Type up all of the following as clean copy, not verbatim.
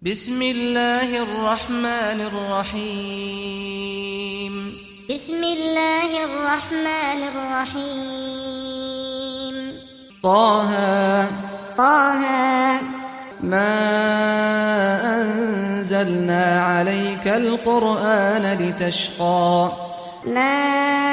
بسم الله الرحمن الرحيم بسم الله الرحمن الرحيم طه ما أنزلنا عليك القرآن لتشقى ما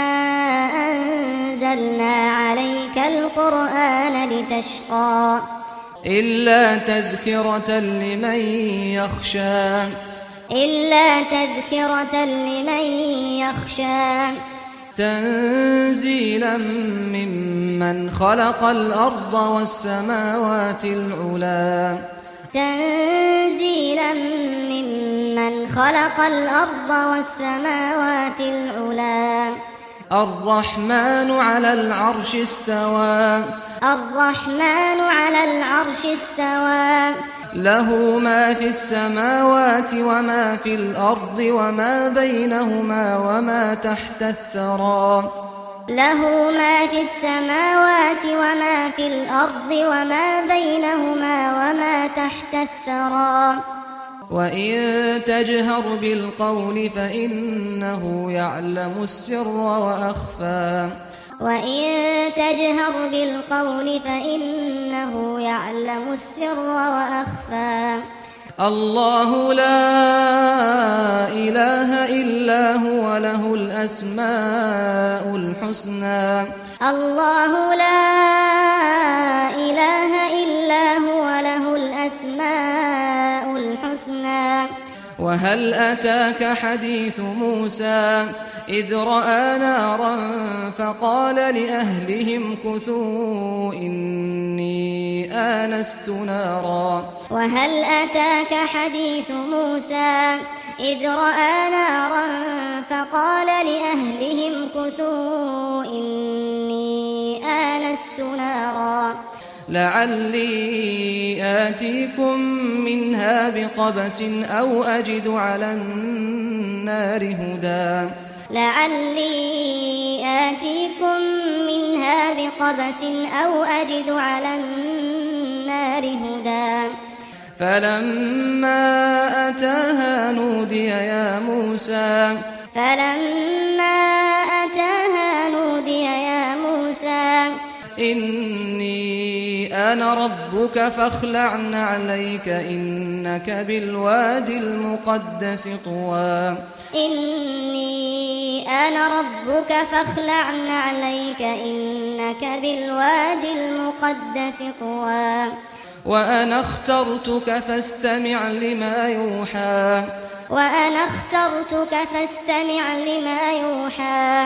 أنزلنا عليك القرآن لتشقى إلا تذكرة لمن يخشى إلا تذكرة لمن يخشى تنزيلا ممن خلق الأرض والسماوات العلى تنزيلا ممن خلق الأرض والسماوات العلى الرحمن على العرش استوى الرحمن على العرش استوى له ما في السماوات وما في الأرض وما بينهما وما تحت الثرى له ما في السماوات وما في الأرض وما بينهما وما تحت الثرى وإن تجهر بالقول فإنه يعلم السر وأخفى وإن تجهر بالقول فإنه يعلم السر وأخفى الله لا إله إلا هو له الأسماء الحسنى الله لا إله إلا هو له الأسماء الحسنى وهل أتاك حديث موسى إذ رأى نارا فقال لأهلهم كثوا إني آنست نارا وهل أتاك حديث موسى إذ رأى نارا فقال لأهلهم كثوا إني آنست نارا لعلي آتيكم منها بقبس أو أجد على النار هدى لعلي آتيكم منها بقبس أو أجد على النار هدى فلما أتاها نودي يا موسى فلما أتاها نودي يا موسى إني أنا ربك فاخلع عليك إنك بالوادي المقدس طوى إني أنا ربك فاخلع عليك إنك بالوادي المقدس طوى وأنا اخترتك فاستمع لما يوحى وأنا اخترتك فاستمع لما يوحى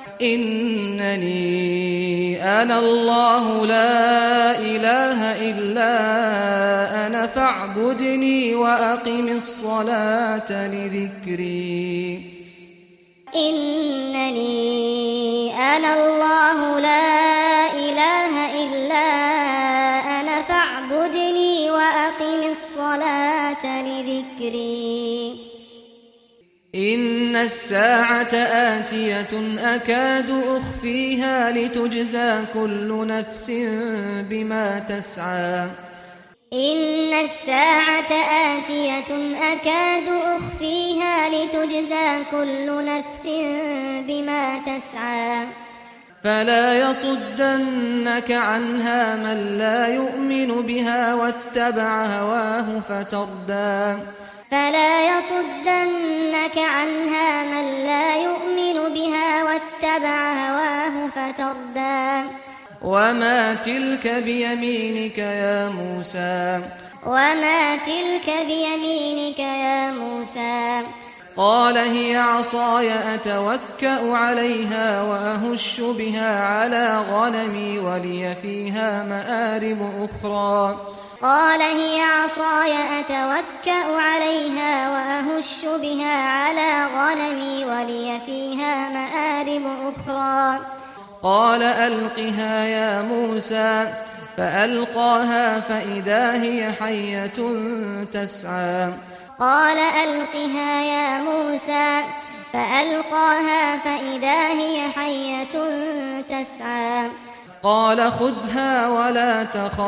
إنني أنا الله لا إله إلا أنا فاعبدني وأقم الصلاة لذكري إنني أنا الله لا إله إلا أنا فاعبدني وأقم الصلاة لذكري إن الساعة آتية أكاد أخفيها لتجزى كل نفس بما تسعى إن الساعة آتية أكاد أخفيها لتجزى كل نفس بما تسعى فلا يصدنك عنها من لا يؤمن بها واتبع هواه فتردى فلا يصدنك عنها من لا يؤمن بها واتبع هواه فتردى وما تلك بيمينك يا موسى وما تلك بيمينك يا موسى قال هي عصاي أتوكأ عليها وأهش بها على غنمي ولي فيها مآرب أخرى قال هي عصاي أتوكأ عليها وأهش بها على غنمي ولي فيها مآرب أخرى قال ألقها يا موسى فألقاها فإذا هي حية تسعى قال ألقها يا موسى فألقاها فإذا هي حية تسعى قال خذها ولا تخف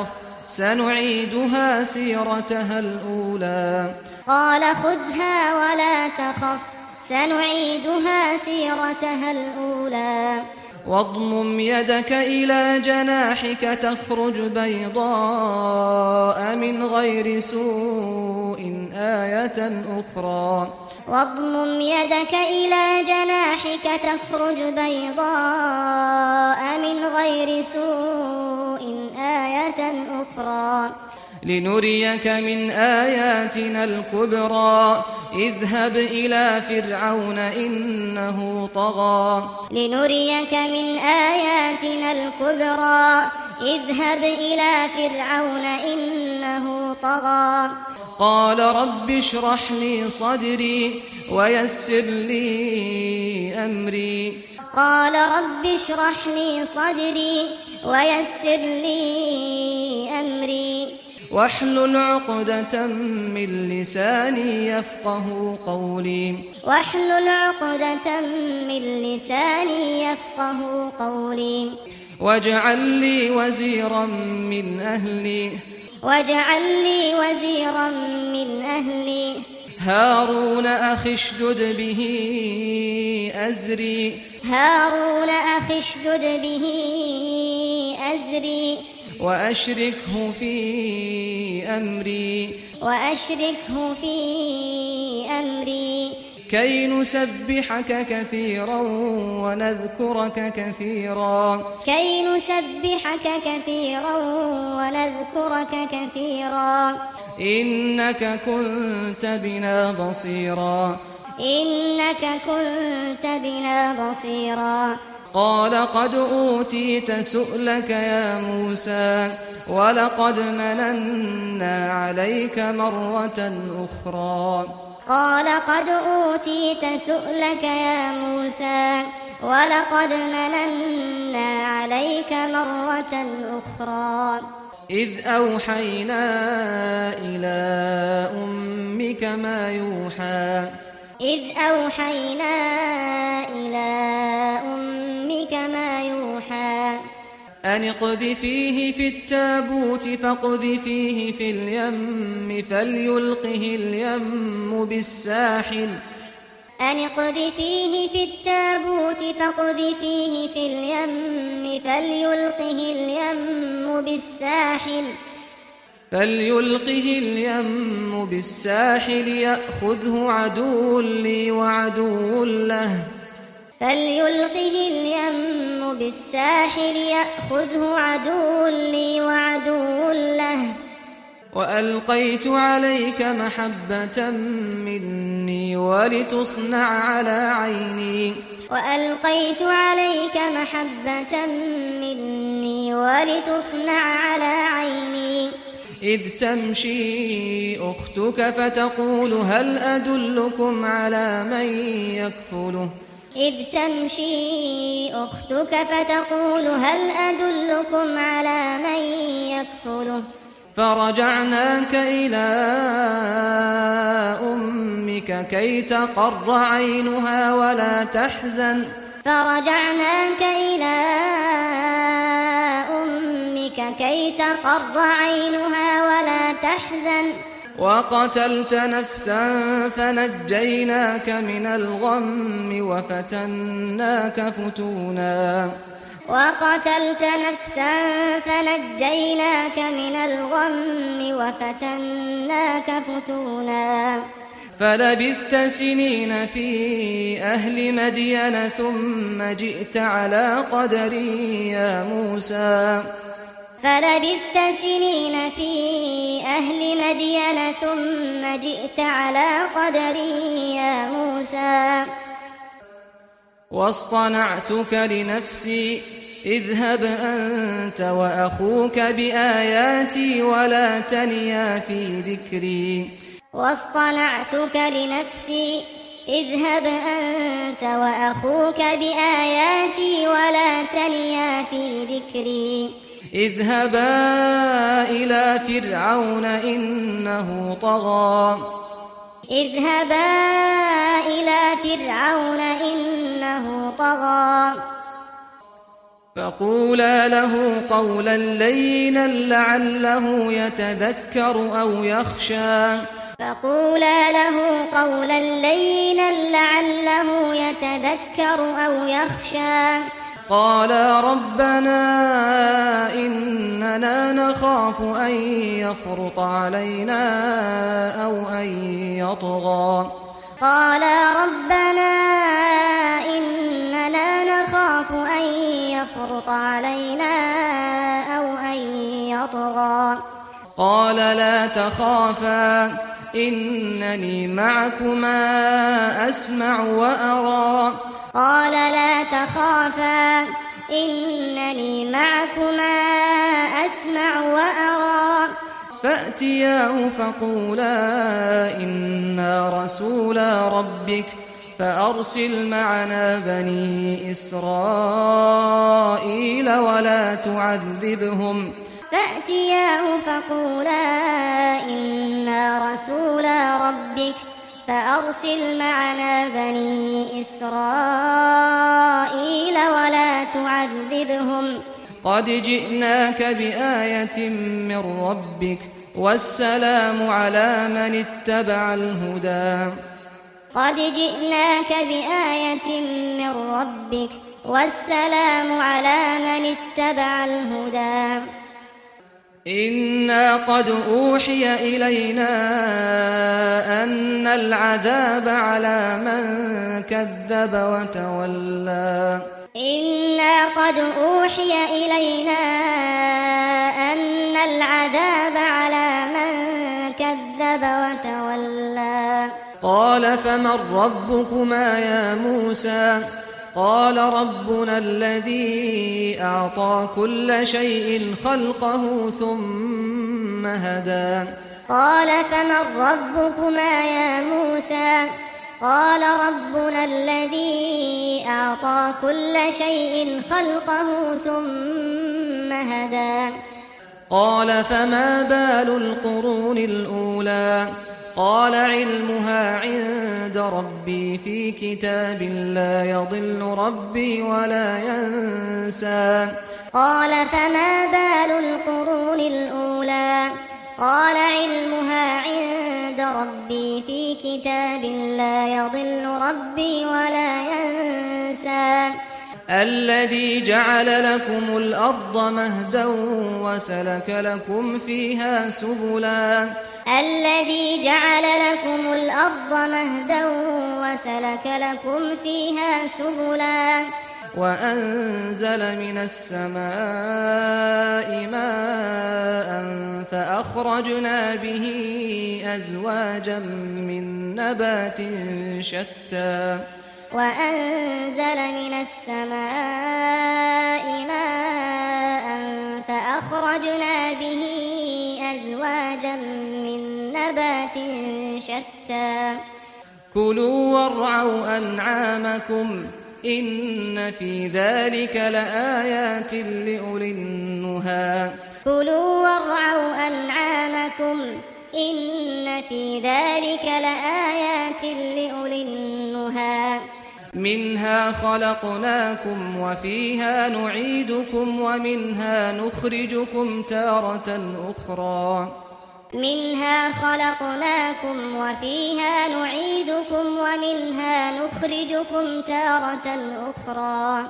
سنعيدها سيرتها الأولى قال خذها ولا تخف سنعيدها سيرتها الأولى واضمم يدك إلى جناحك تخرج بيضاء من غير سوء آية أخرى واضمم يدك إلى جناحك تخرج بيضاء من غير سوء آية أخرى لنريك من آياتنا الكبرى اذهب إلى فرعون إنه طغى لنريك من آياتنا الكبرى اذهب إلى فرعون إنه طغى قال رب اشرح لي صدري ويسر لي أمري قال رب اشرح لي صدري ويسر لي أمري واحلل عقدة من لساني يفقه قولي واحلل عقدة من لساني يفقه قولي واجعل لي وزيرا من أهلي واجعل لي وزيرا من أهلي هارون أخي اشدد به أزري هارون أخي اشدد به أزري وأشركه في أمري وأشركه في أمري كي نسبحك كثيرا ونذكرك كثيرا كي نسبحك كثيرا ونذكرك كثيرا إنك كنت بنا بصيرا إنك كنت بنا بصيرا قال قد أوتيت سؤلك يا موسى ولقد مننا عليك مرة أخرى قال قد أوتيت سؤلك يا موسى ولقد مننا عليك مرة أخرى إذ أوحينا إلى أمك ما يوحى إذ أوحينا إلى أمك ما يوحى أن اقذفيه في التابوت فاقذفيه في اليم فليلقه اليم بالساحل أن اقذفيه في التابوت فاقذفيه في اليم فليلقه اليم بالساحل يأخذه عدو لي وعدو له فليلقه اليم بالساحل يأخذه عدو لي وعدو له وألقيت عليك محبة مني ولتصنع على عيني وألقيت عليك محبة مني ولتصنع على عيني إذ تمشي أختك فتقول هل أدلكم على من يكفله إذ تمشي أختك فتقول هل أدلكم على من يكفله فرجعناك إلى أمك كي تقر عينها ولا تحزن فرجعناك إلى أمك كي تقر عينها ولا تحزن وقتلت نفسا فنجيناك من الغم وفتناك فتونا وقتلت نفسا فنجيناك من الغم وفتناك فتونا فلبثت سنين في أهل مدين ثم جئت على قدري يا موسى فلبثت سنين في أهل مدين ثم جئت على قدري يا موسى واصطنعتك لنفسي اذهب أنت وأخوك بآياتي ولا تنيا في ذكري واصطنعتك لنفسي اذهب أنت وأخوك بآياتي ولا تنيا في ذكري اذهبا إلى فرعون إنه طغى اذهبا إلى فرعون إنه طغى فقولا له قولا لينا لعله يتذكر أو يخشى فقولا له قولا لينا لعله يتذكر أو يخشى قالا ربنا إننا نخاف أن يفرط علينا أو أن يطغى قالا ربنا إننا نخاف أن يفرط علينا أو أن يطغى قال لا تخافا إنني معكما أسمع وأرى قال لا تخافا إنني معكما أسمع وأرى فأتياه فقولا إنا رسولا ربك فأرسل معنا بني إسرائيل ولا تعذبهم فأتياه فقولا إنا رسولا ربك فأرسل معنا بني إسرائيل ولا تعذبهم قد جئناك بآية من ربك والسلام على من اتبع الهدى قد جئناك بآية من ربك والسلام على من اتبع الهدى إنا قد أوحي إلينا أن العذاب على من كذب وتولى إنا قد أوحي إلينا أن العذاب على من كذب وتولى قال فمن ربكما يا موسى قال ربنا الذي أعطى كل شيء خلقه ثم هدى قال فمن ربكما يا موسى قال ربنا الذي أعطى كل شيء خلقه ثم هدى قال فما بال القرون الأولى قال علمها عند ربي في كتاب لا يضل ربي ولا ينسى قال فما بال القرون الأولى قال علمها عند ربي في كتاب لا يضل ربي ولا ينسى الذي جعل لكم الأرض مهدا وسلك لكم فيها سبلا الذي جعل لكم الأرض مهدا وسلك لكم فيها سبلا وأنزل من السماء ماء فأخرجنا به أزواجا من نبات شتى وأنزل من السماء ماء فأخرجنا به أزواجا من نبات شتى كلوا وارعوا أنعامكم إن في ذلك لآيات لأولي النهى كلوا وارعوا أنعامكم إن في ذلك لآيات لأولي النهى منها خلقناكم وفيها نعيدكم ومنها نخرجكم تارة أخرى منها خلقناكم وفيها نعيدكم ومنها نخرجكم تارة أخرى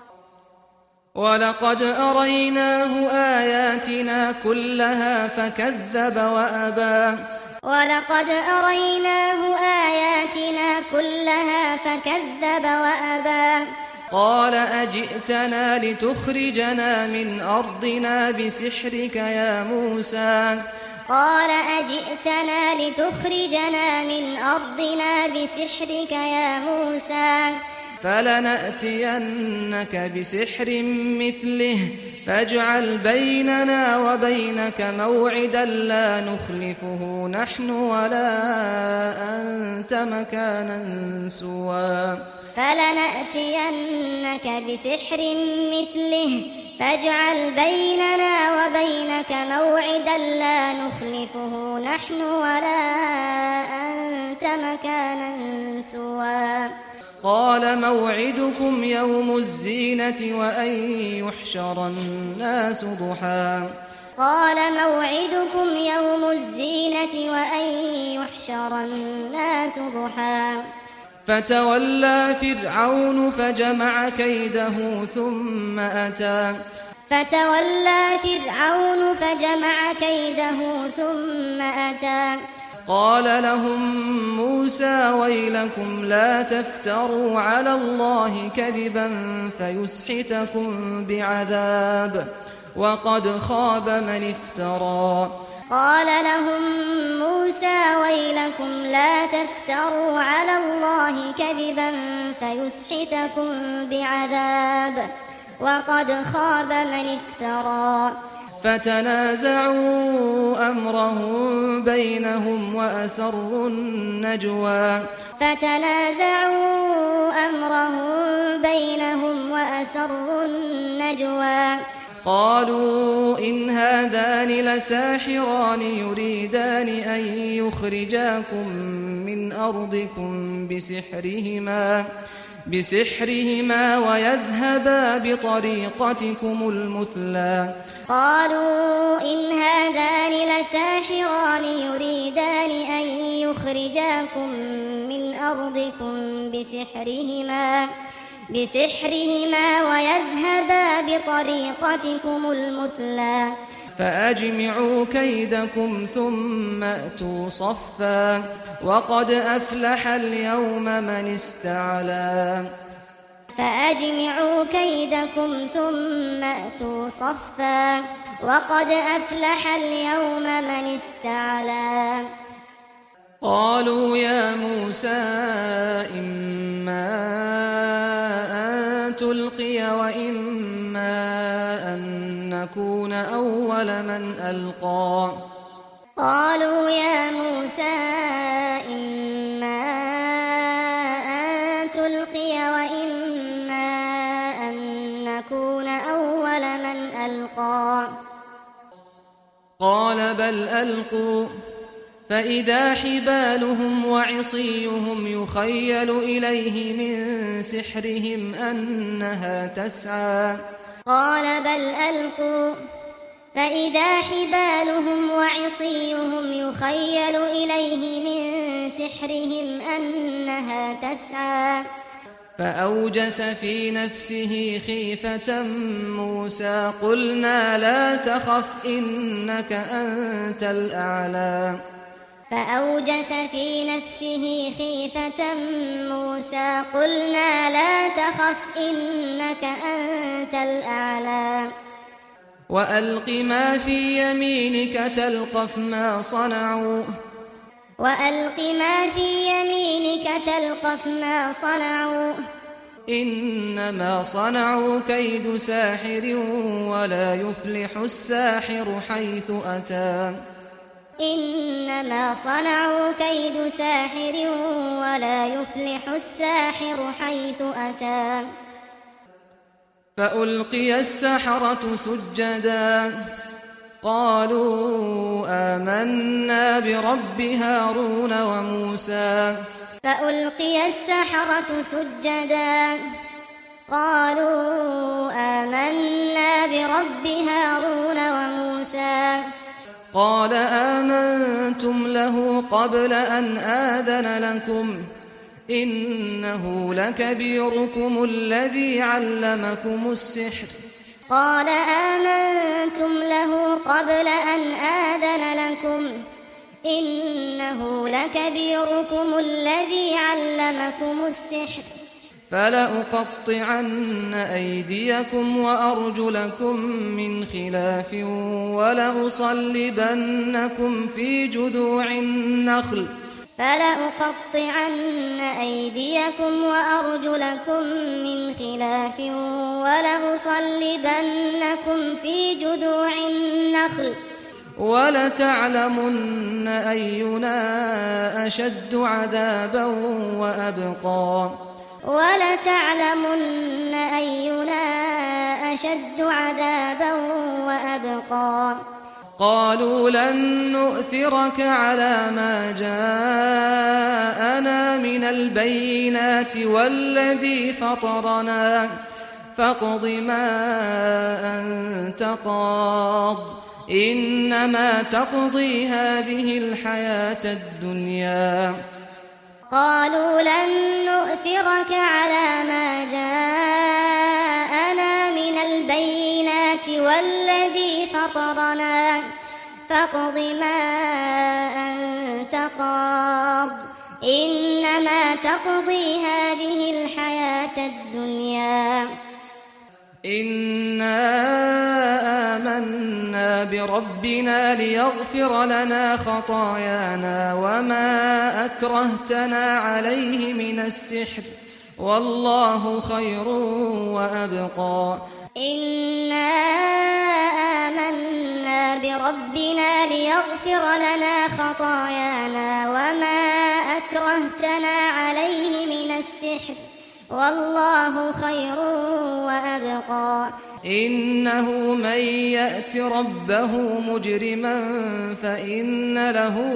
ولقد أريناه آياتنا كلها فكذب وأبى ولقد أريناه آياتنا كلها فكذب وأبى قال أجئتنا لتخرجنا من أرضنا بسحرك يا موسى قال أجئتنا لتخرجنا من أرضنا بسحرك يا موسى فلنأتينك بسحر مثله فاجعل بيننا وبينك موعدا لا نخلفه نحن ولا أنت مكانا سوى فلنأتينك بسحر مثله فاجعل بيننا وبينك موعدا لا نخلفه نحن ولا أنت مكانا سوى قال موعدكم يوم الزينة وأن يحشر الناس ضحى قال موعدكم يوم الزينة وأن يحشر الناس ضحى فتولى فرعون فجمع كيده ثم أتى قال لهم موسى ويلكم لا تفتروا على الله كذبا فيسحتكم بعذاب وقد خاب من افترى قال لهم موسى ويلكم لا تفتروا على الله كذبا فيسحتكم بعذاب وقد خاب من افترى فتنازعوا أمرهم بينهم وأسروا النجوى قالوا إن هذان لساحران يريدان أن يخرجاكم من أرضكم بسحرهما ويذهبا بطريقتكم المثلى قالوا إن هذان لساحران يريدان أن يخرجاكم من أرضكم بسحرهما ويذهبا بطريقتكم المثلى فأجمعوا كيدكم ثم أتوا صفا وقد أفلح اليوم من استعلى فأجمعوا كيدكم ثم أتوا صفا وقد أفلح اليوم من استعلى قالوا يا موسى إما أن تلقي وإما أن نكون أول من ألقى قالوا يا موسى إما أن تلقي وإما أن نكون أول من ألقى قال بل ألقوا فإذا حبالهم وعصيهم يخيل إليه من سحرهم أنها تسعى قال بل ألقوا فإذا حبالهم وعصيهم يخيل إليه من سحرهم أنها تسعى فأوجس في نفسه خيفة موسى قلنا لا تخف إنك أنت الأعلى فأوجس في نفسه خيفة موسى قلنا لا تخف إنك أنت الأعلى وألق ما في يمينك تلقف ما صنعوا إنما صنعوا كيد ساحر ولا يفلح الساحر حيث أتى إنما صنعوا كيد ساحر ولا يفلح الساحر حيث أتى فألقي السحرة سجدا قالوا آمنا برب هارون وموسى فألقي السحرة سجدا قالوا آمنا برب هارون وموسى قال آمنتم له قبل أن آذن لكم إنه لكبيركم الذي علمكم السحر قال آمنتم له قبل أن آذن لكم إنه لكبيركم الذي علمكم السحر فلأقطعن أيديكم وأرجلكم من خلاف ولأصلبنكم في جذوع النخل فلأقطعن أيديكم وأرجلكم من خلاف ولأصلبنكم في جذوع النخل ولتعلمن أينا أشد عذابا وأبقى ولتعلمن أينا أشد عذابا وأبقى قالوا لن نؤثرك على ما جاءنا من البينات والذي فطرنا فاقض ما أنت قاض إنما تقضي هذه الحياة الدنيا. قالوا لن نؤثرك على ما جاءنا من البينات والذي فطرنا فاقض ما أنت قاض إنما تقضي هذه الحياة الدنيا. إنا آمنا بربنا ليغفر لنا خطايانا وما أكرهتنا عليه من السحر والله خير وأبقى. إنا آمنا بربنا ليغفر لنا خطايانا وما أكرهتنا عليه من السحر والله خير وأبقى. إنه من يأت ربه مجرما فإن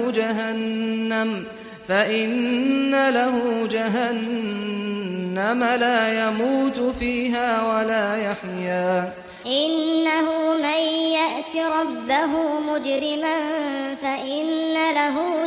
له جهنم لا يموت فيها ولا يحيا. إنه من يأت ربه مجرما فإن له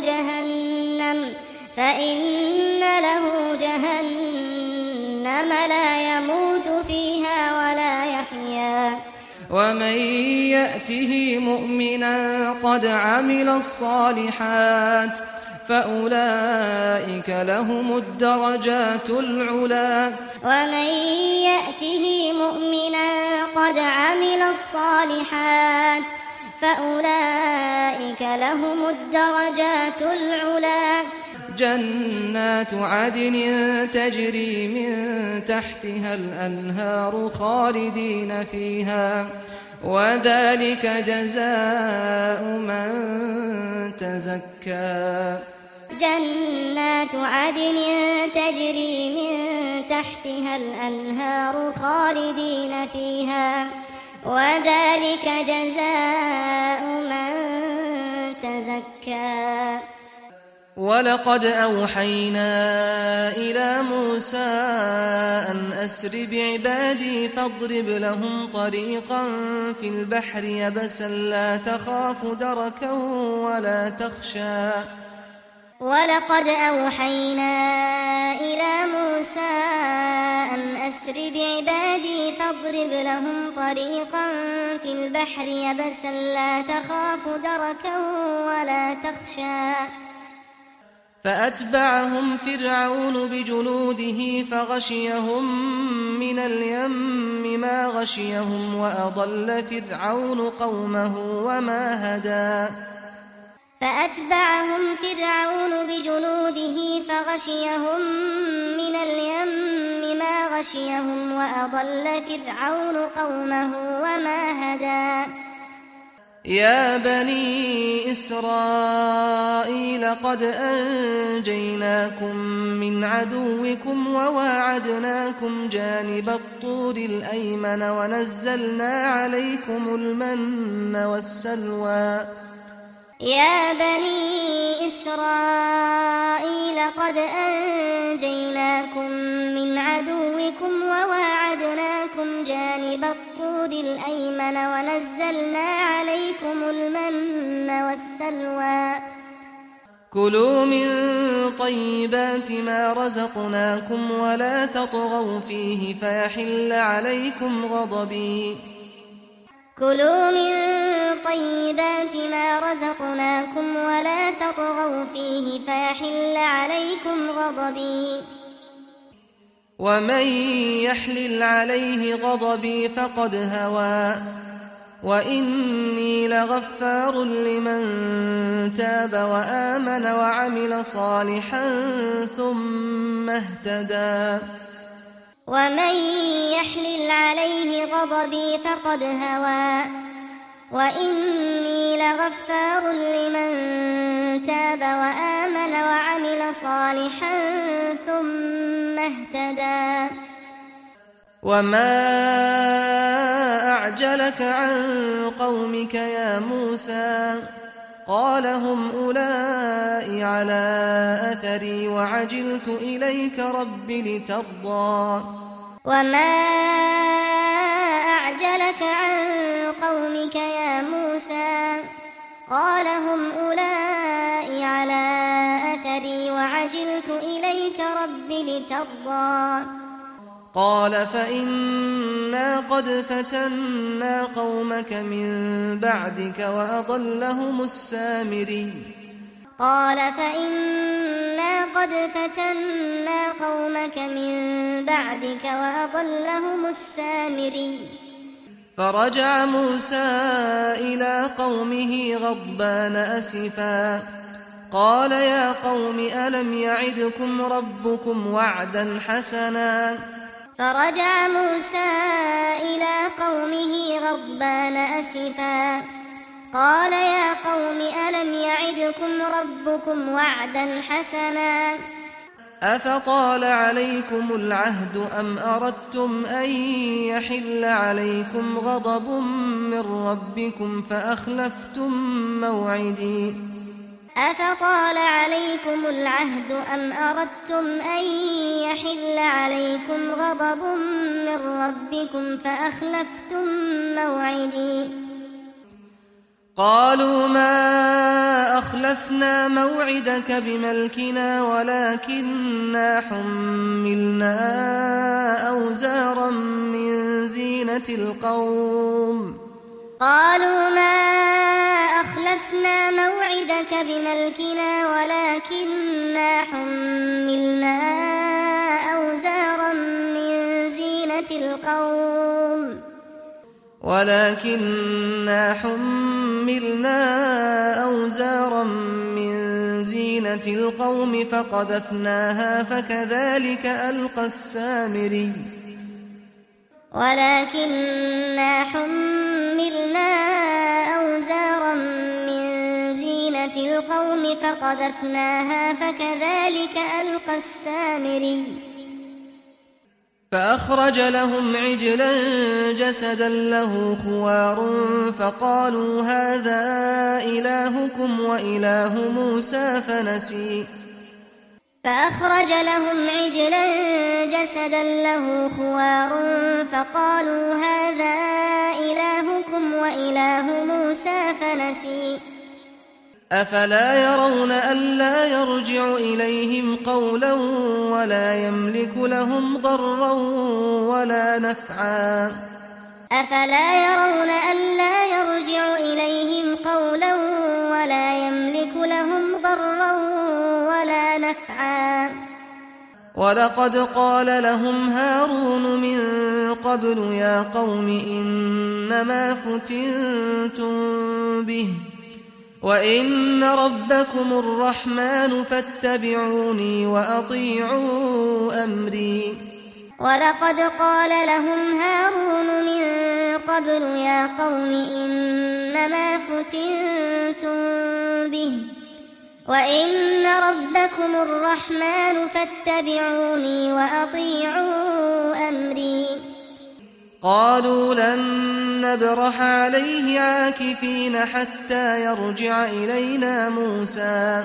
جهنم لا يموت فيها ولا يحيا. ومن يأته مؤمنا قد عمل الصالحات فأولئك لهم الدرجات العلى. ومن يأته مؤمنا قد عمل الصالحات فأولئك لهم الدرجات العلى. جنات عدن تجري من تحتها الأنهار خالدين فيها وذلك جزاء من تزكى. جنات عدن تجري من تحتها الأنهار خالدين فيها وذلك جزاء من تزكى. ولقد أوحينا إلى موسى أن أسر بعبادي فاضرب لهم طريقا في البحر يبسا لا تخاف دركا ولا تخشى. ولقد أوحينا إلى موسى أن أسر بعبادي فاضرب لهم طريقا في البحر يبسا لا تخاف دركا ولا تخشى. فأتبعهم فرعون بجنوده فغشيهم من اليم ما غشيهم وأضل فرعون قومه وما هدى. فأتبعهم فرعون بجنوده فغشيهم من اليم ما غشيهم وأضل فرعون قومه وما هدى. يا بني إسرائيل قد أنجيناكم من عدوكم وواعدناكم جانب الطور الأيمن ونزلنا عليكم المن والسلوى. يا بني إسرائيل قد أنجيناكم من عدوكم وواعدناكم جانب الطور الأيمن ونزلنا عليكم المن والسلوى. كلوا من طيبات ما رزقناكم ولا تطغوا فيه فيحل عليكم غضبي. كلوا من طيبات ما رزقناكم ولا تطغوا فيه فيحل عليكم غضبي. ومن يحلل عليه غضبي فقد هوى وإني لغفار لمن تاب وآمن وعمل صالحا ثم اهتدى. ومن يحلل عليه غضبي فقد هوى وإني لغفار لمن تاب وآمن وعمل صالحا ثم اهتدى. وما أعجلك عن قومك يا موسى قال هم أولئك على أثري وعجلت إليك رب لترضى وما أعجلك عن قومك يا موسى قال هم أولئك على أثري وعجلت إليك رب لترضى قال فإنا قد فتنا قومك من بعدك وأضلهم السامري قال فإنا قد فتنا قومك من بعدك وأضلهم السامري فرجع موسى إلى قومه غضبان أسفا قال يا قوم ألم يعدكم ربكم وعدا حسنا فرجع موسى إلى قومه غضبان أسفا قال يا قوم ألم يعدكم ربكم وعدا حسنا أفطال عليكم العهد أم أردتم أن يحل عليكم غضب من ربكم فأخلفتم موعدي أفطال عليكم العهد أم أردتم أن يحل عليكم غضب من ربكم فأخلفتم موعدي قالوا ما أخلفنا موعدك بملكنا ولكننا حملنا أوزارا من زينة القوم قالوا ما أخلفنا موعدك بملكنا ولكننا حملنا أوزارا من زينة القوم فقذفناها فكذلك ألقى السامري ولكننا حملنا أوزارا من زينة القوم فقذفناها فكذلك ألقى السامري فأخرج لهم عجلا جسدا له خوار فقالوا هذا إلهكم وإله موسى فنسي فأخرج لهم عجلا جسدا له خوار فقالوا هذا إلهكم وإله موسى فنسي أفلا يرون ألا يرجع إليهم قولا ولا يملك لهم ضرا ولا نفعا أفلا يرون ألا يرجع إليهم قولا ولا يملك لهم ضرا ولا نفعا ولقد قال لهم هارون من قبل يا قوم إنما فتنتم به وإن ربكم الرحمن فاتبعوني وأطيعوا أمري ولقد قال لهم هارون من قبل يا قوم إنما فتنتم به وإن ربكم الرحمن فاتبعوني وأطيعوا أمري قالوا لن نبرح عليه عاكفين حتى يرجع إلينا موسى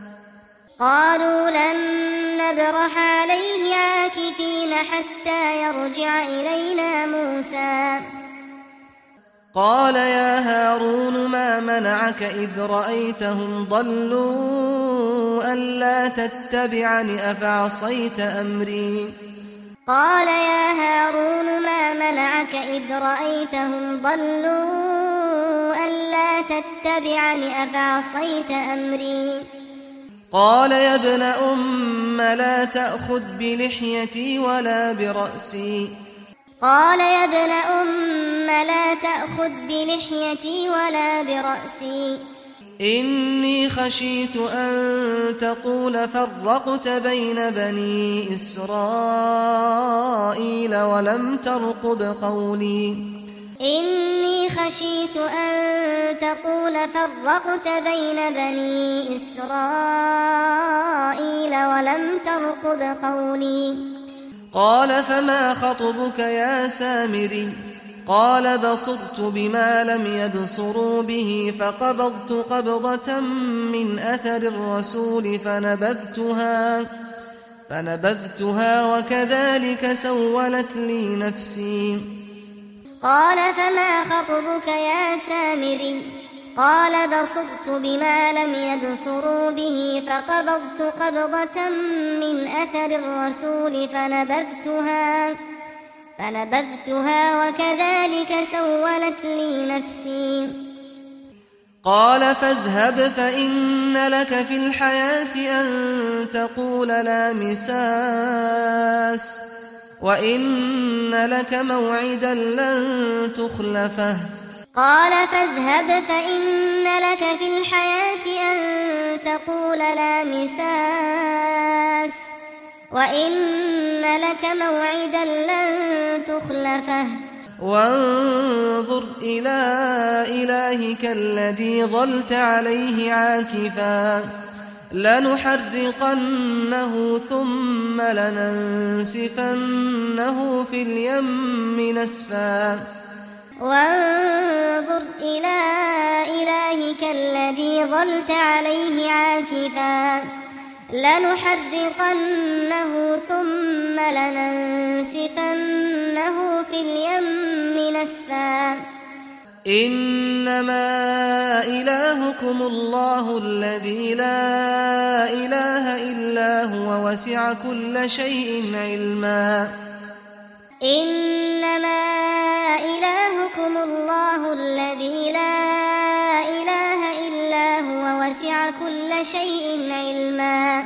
قالوا لن نبرح عليه عاكفين حتى يرجع إلينا موسى قال يا هارون ما منعك إذ رأيتهم ضلوا ألا تتبعني أفعصيت أمري قال يا هارون ما منعك إذ رأيتهم ضلوا ألا تتبعني أفعصيت أمري قال يا ابن أم لا تأخذ بلحيتي ولا برأسي قال يا ابن أم لا تأخذ بلحيتي ولا برأسي إني خشيت أن تقول فرقت بين بني إسرائيل ولم ترقب قولي إني خشيت أن تقول فرقت بين بني إسرائيل ولم ترقب قولي قال فما خطبك يا سامري قال بصرت بما لم يبصروا به فقبضت قبضة من أثر الرسول فنبذتها وكذلك سولت لي نفسي. قال فما خطبك يا سامري؟ قال بصرت بما لم يبصروا به فقبضت قبضة من أثر الرسول فنبذتها وكذلك سولت لي نفسي. قال فاذهب فإن لك في الحياة أن تقول لا مساس وإن لك موعدا لن تخلفه. قال فاذهب فإن لك في الحياة أن تقول لا مساس وإن لك موعدا لن تخلفه. وانظر إلى إلهك الذي ظلت عليه عاكفا لنحرقنه ثم لننسفنه في اليم نسفا. وانظر إلى إلهك الذي ظلت عليه عاكفا لنحرقنه ثم لننسفنه في اليم نسفا. إنما إلهكم الله الذي لا إله إلا هو وسع كل شيء علما. إنما إلهكم الله الذي لا إله إلا هو وسع كل شيء علما.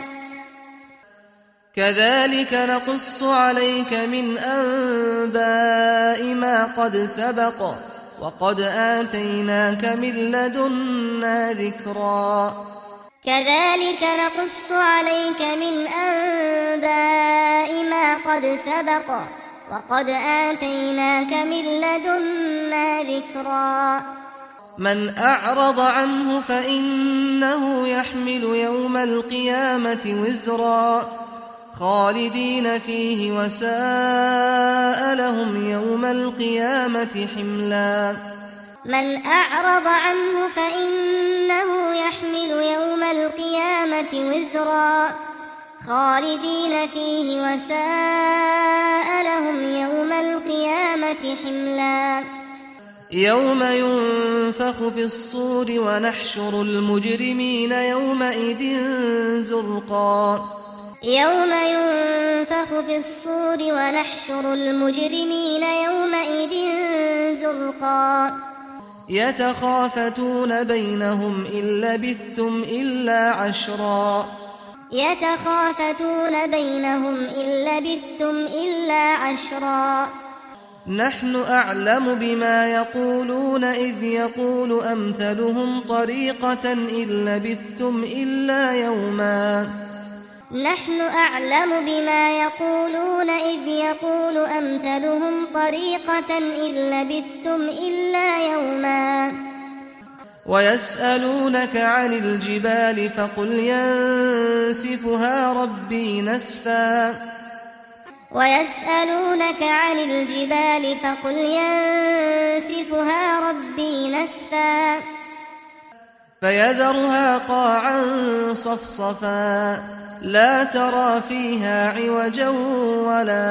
كذلك نقص عليك من أنباء ما قد سبق وقد آتيناك من لدنا ذكرا. كذلك نقص عليك من أنباء ما قد سبق وقد آتيناك من لدنا ذكرا. من أعرض عنه فإنه يحمل يوم القيامة وزرا خالدين فيه وساء لهم يوم القيامة حملا. من أعرض عنه فإنه يحمل يوم القيامة وزرا خالدين فيه وساء لهم يوم القيامة حملا. يوم ينفخ في الصور ونحشر المجرمين يومئذ زرقا. يوم ينفخ في الصور ونحشر المجرمين يومئذ زرقا. يتخافتون بينهم إن لبثتم إلا عشرا. يتخافتون بينهم إن لبثتم إلا عشرا. نحن أعلم بما يقولون إذ يقول أمثلهم طريقة إن لبثتم إلا يوما. نحن أعلم بما يقولون إذ يقول أمثلهم طريقة إن لبثتم إلا يوما. ويسألونك عن الجبال فقل ينسفها ربي نسفا. ويسألونك عن الجبال فقل ينسفها ربي نسفا. فيذرها قاعا صفصفا لا ترى فيها عوجا ولا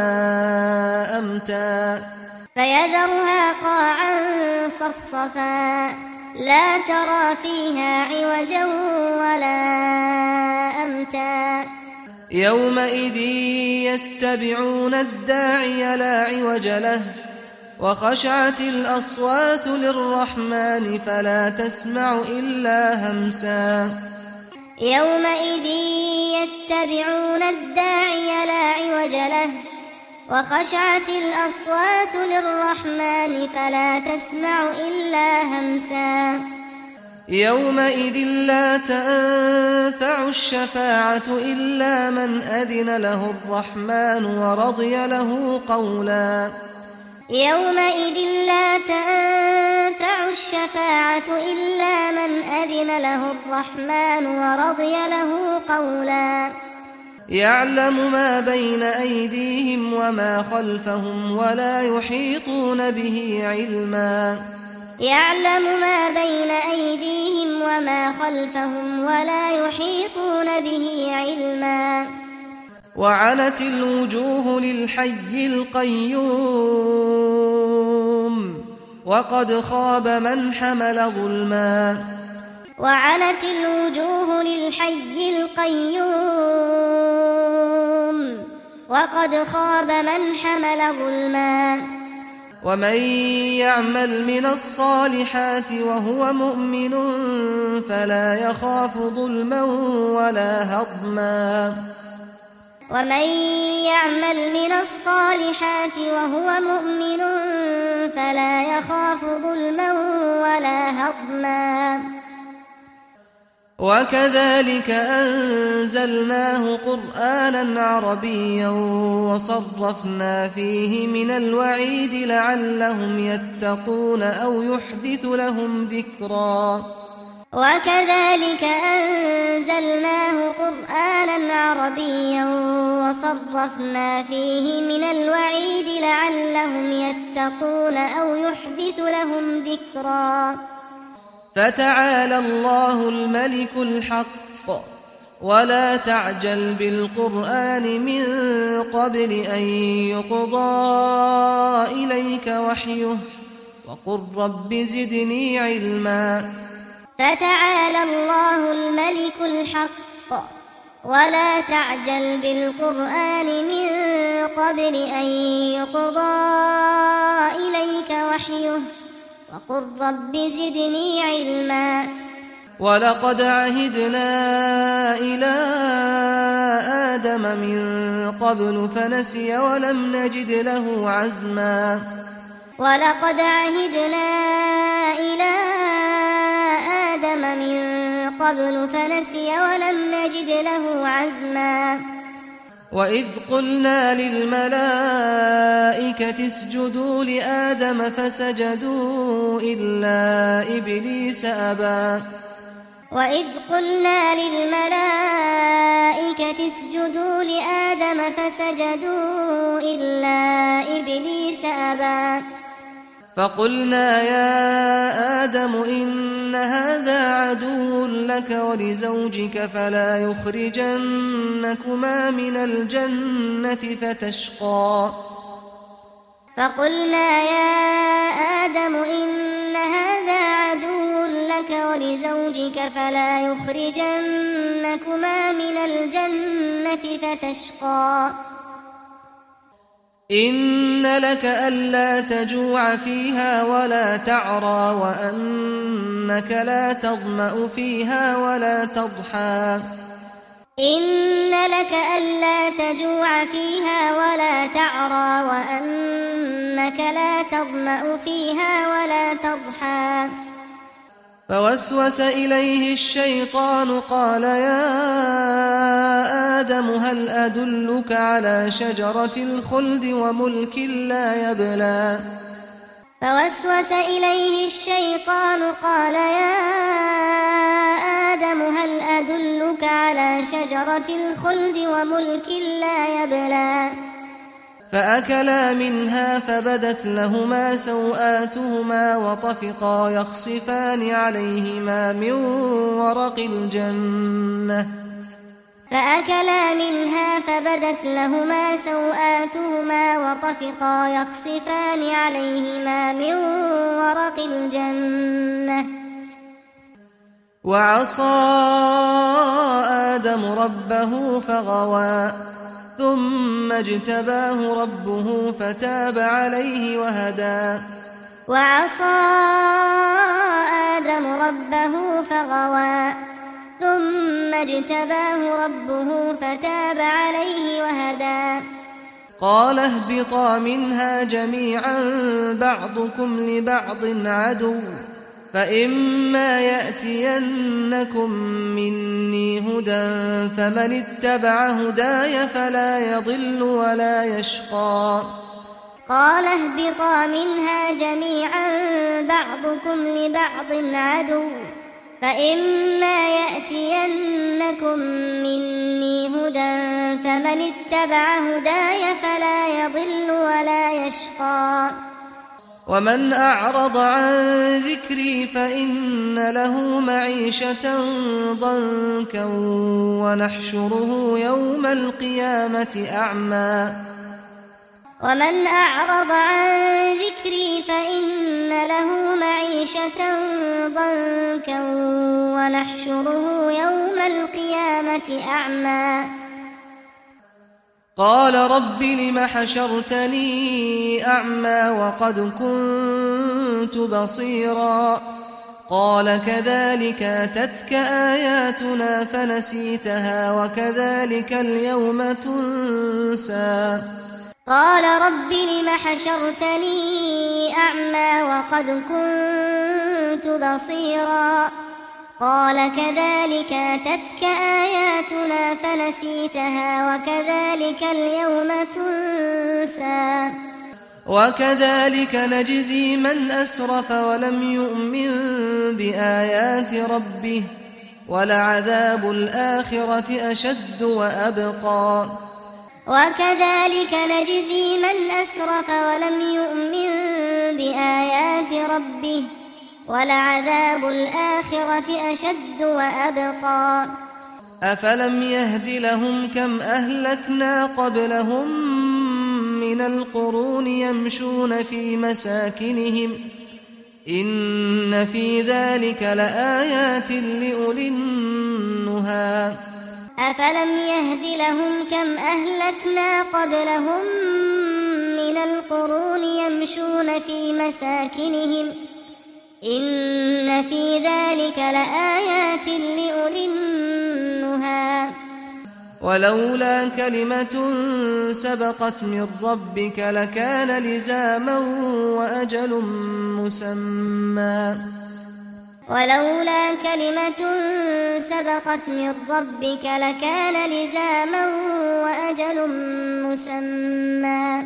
أمتا. فيذرها قاعا صفصفا لا ترى فيها عوجا ولا أمتا. يومئذ يتبعون الداعي لا عوج له وخشعت الأصوات للرحمن فلا تسمع إلا همسا. يومئذ يتبعون الداعي لا عوج له وخشعت الأصوات للرحمن فلا تسمع إلا همسا. يومئذ لا تنفع الشفاعة إلا من أذن له الرحمن ورضي له قولا. يومئذ لا تنفع الشفاعة إلا من أذن له الرحمن ورضي له قولا. يعلم ما بين أيديهم وما خلفهم ولا يحيطون به علما يعلم ما بين أيديهم وما خلفهم ولا يحيطون به علما وعنت الوجوه للحي القيوم وقد خاب من حمل ظلما وعنت الوجوه للحي القيوم وقد خاب من حمل ظلما ومن يعمل من الصالحات وهو مؤمن فلا يخاف ظلما ولا هضما ومن يعمل من الصالحات وهو مؤمن فلا يخاف ظلما ولا هضما وكذلك أنزلناه قرآنا عربيا وصرفنا فيه من الوعيد لعلهم يتقون أو يحدث لهم ذكرا وكذلك أنزلناه قرآنا عربيا وصرفنا فيه من الوعيد لعلهم يتقون أو يحدث لهم ذكرا فتعالى الله الملك الحق ولا تعجل بالقرآن من قبل أن يقضى إليك وحيه وقل رب زدني علما فتعالى الله الملك الحق ولا تعجل بالقرآن من قبل أن يقضى إليك وحيه وقل رب زدني علما ولقد عهدنا إلى آدم من قبل فنسي ولم نجد له عزما ولقد عهدنا إلى آدم من قبل فنسي ولم نجد له عزما وإذ قلنا للملائكة اسجدوا لآدم فسجدوا إلا إبليس أبى وإذ قلنا للملائكة اسجدوا لآدم فسجدوا إلا إبليس أبى فقلنا يا آدم إن هذا عدو لك ولزوجك فلا يخرجنكما من الجنة فتشقى فقلنا يا آدم إن هذا عدو لك ولزوجك فلا يخرجنكما من الجنة فتشقى إن لك ألا تجوع فيها ولا تعرى وأنك لا تظمأ فيها ولا تضحى إن لك ألا تجوع فيها ولا تعرى وأنك لا تظمأ فيها ولا تضحى فوسوس إليه الشيطان قال يا آدم هل أدلك على شجرة الخلد وملك لا يبلى فوسوس إليه الشيطان قال يا آدم هل أدلك على شجرة الخلد وملك لا يبلى فأكلا منها فبدت لهما سوآتهما وطفقا يخصفان عليهما من ورق الجنة فأكلا منها فبدت لهما سوآتهما وطفقا يخصفان عليهما من ورق الجنة وعصى آدم ربه فغوى ثم اجتباه ربه فتاب عليه وهدى وعصى آدم ربه فغوى ثم اجتباه ربه فتاب عليه وهدى قال اهبطا منها جميعا بعضكم لبعض عدو فإما يأتينكم مني هدى فمن اتبع هداي فلا يضل ولا يشقى قال اهبطا منها جميعا بعضكم لبعض عدو فإما يأتينكم مني هدى فمن اتبع هداي فلا يضل ولا يشقى ومن أعرض عن ذكري فإن له معيشة ضنكا ونحشره يوم القيامة أعمى ومن أعرض عن ذكري فإن له معيشة ضنكا ونحشره يوم القيامة أعمى قال رب لم حشرتني أعمى وقد كنت بصيرا قال كذلك أتتك آياتنا فنسيتها وكذلك اليوم تنسى قال رب لم حشرتني أعمى وقد كنت بصيرا قال كذلك أتتك آياتنا فنسيتها وكذلك اليوم تنسى وكذلك نجزي من أسرف ولم يؤمن بآيات ربه ولعذاب الآخرة أشد وأبقى وكذلك نجزي من أسرف ولم يؤمن بآيات ربه ولعذاب الآخرة أشد وأبقى أفلم يهد لهم كم أهلكنا قبلهم من القرون يمشون في مساكنهم إن في ذلك لآيات لأولي النهى أفلم يهد لهم كم أهلكنا قبلهم من القرون يمشون في مساكنهم إن في ذلك لآيات لأولي النهى ولولا كلمة سبقت من ربك لكان لزاما وأجل مسمى ولولا كلمة سبقت من ربك لكان لزاما وأجل مسمى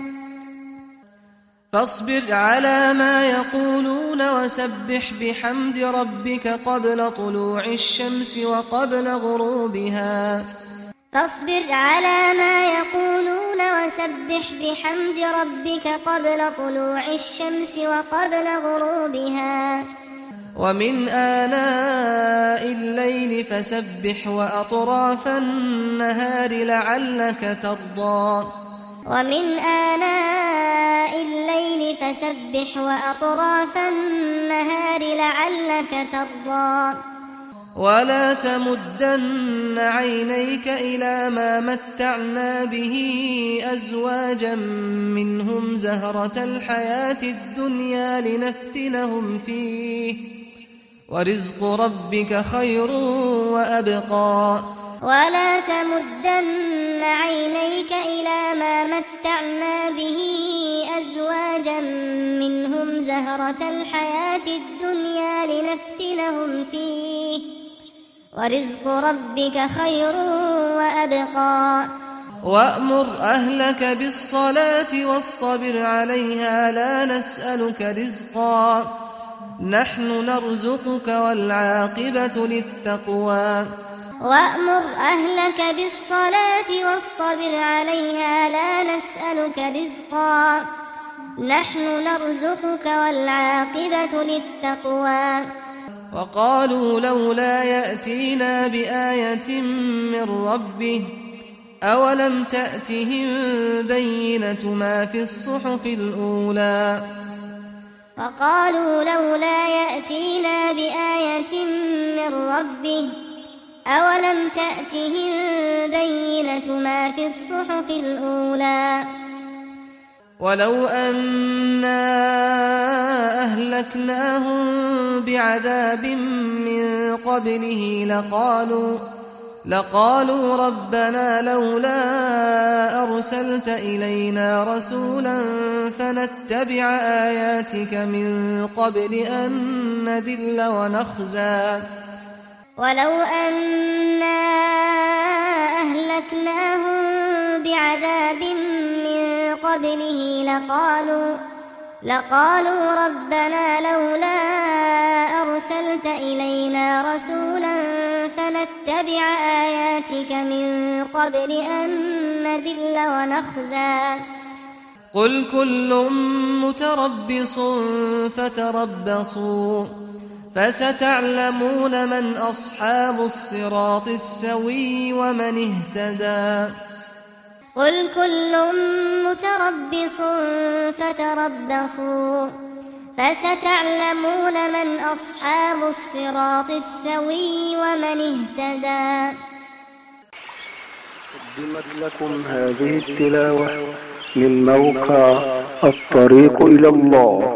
فاصبر على ما يقولون وسبح بحمد ربك قبل طلوع الشمس وقبل غروبها فاصبر على ما يقولون وسبح بحمد ربك قبل طلوع الشمس وقبل غروبها ومن آناء الليل فسبح وأطراف النهار لعلك ترضى ومن آناء الليل فسبح وأطراف النهار لعلك ترضى ولا تمدن عينيك إلى ما متعنا به أزواجا منهم زهرة الحياة الدنيا لنفتنهم فيه ورزق ربك خير وأبقى ولا تمدن عينيك إلى ما متعنا به أزواجا منهم زهرة الحياة الدنيا لنفتنهم فيه ورزق ربك خير وأبقى وأمر أهلك بالصلاة واصطبر عليها لا نسألك رزقا نحن نرزقك والعاقبة للتقوى وأمر أهلك بالصلاة واصطبر عليها لا نسألك رزقا نحن نرزقك والعاقبة للتقوى وقالوا لولا يأتينا بآية من ربه أولم تأتهم بينة ما في الصحف الأولى وقالوا لولا يأتينا بآية من ربه أولم تأتهم بينة ما في الصحف الأولى ولو أنا أهلكناهم بعذاب من قبله لقالوا ربنا لولا أرسلت إلينا رسولا فنتبع آياتك من قبل أن نذل ونخزى ولو أنا أهلكناهم بعذاب من قبله لقالوا ربنا لولا أرسلت إلينا رسولا فنتبع آياتك من قبل أن نذل ونخزى قل كل متربص فتربصوا فستعلمون من أصحاب الصراط السوي ومن اهتدى قل كل متربص فتربصوا فستعلمون من أصحاب الصراط السوي ومن اهتدى. قدمت لكم هذه التلاوة من موقع الطريق إلى الله.